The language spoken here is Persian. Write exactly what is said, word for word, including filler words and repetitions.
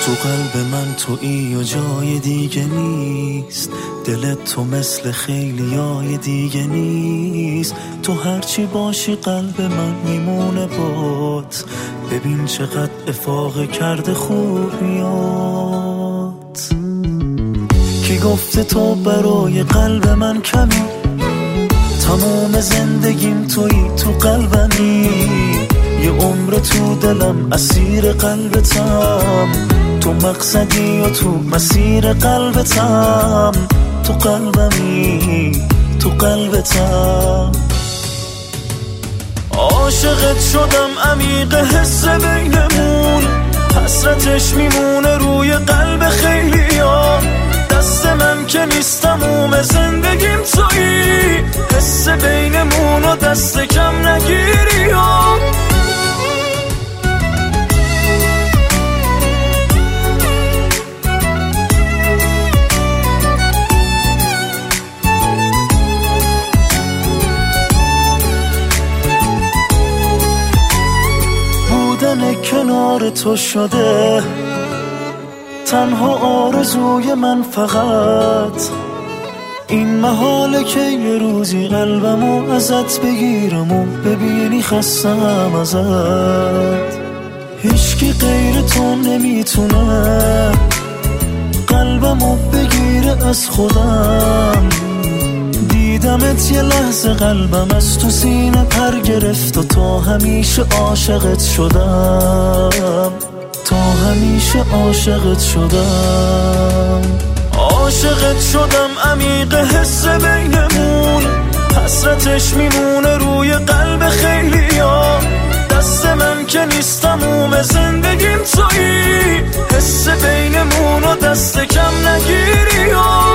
تو قلب من تویی و جای دیگه نیست، دلت تو مثل خیلیای دیگه نیست. تو هرچی باشی قلب من میمونه بات، ببین چقدر افاقه کرده خوبیات. کی گفته تو برای قلب من کمی، تمام زندگیم تویی تو قلبمی. یه عمر تو دلم اسیر قلبتم، تو مقصدی و تو مسیر قلبتم. تو قلبمی تو قلبتم، عاشقت شدم عمیق حس بینمون، حسرتش میمونه روی قلب خیلیا. دست من که نیستم اوم زندگیم تویی، حس بینمون و دست کم نگیری ها. بودن کنار تو شده تنها آرزوی من، فقط این محاله که یه روزی قلبمو ازت بگیرم و ببینی خستم ازت. هیچکی غیر تو نمیتونه قلبمو بگیره از خودم. دیدمت یه لحظه قلبم از تو سینه پر گرفت و تا همیشه عاشقت شدم، تا همیشه عاشقت شدم. عاشقت شدم عمیق حس بینمون، حسرتش میمونه روی قلب خیلیا. دست من که نیستم اوم زندگیم تویی، حس بینمون و دست کم نگیری ها.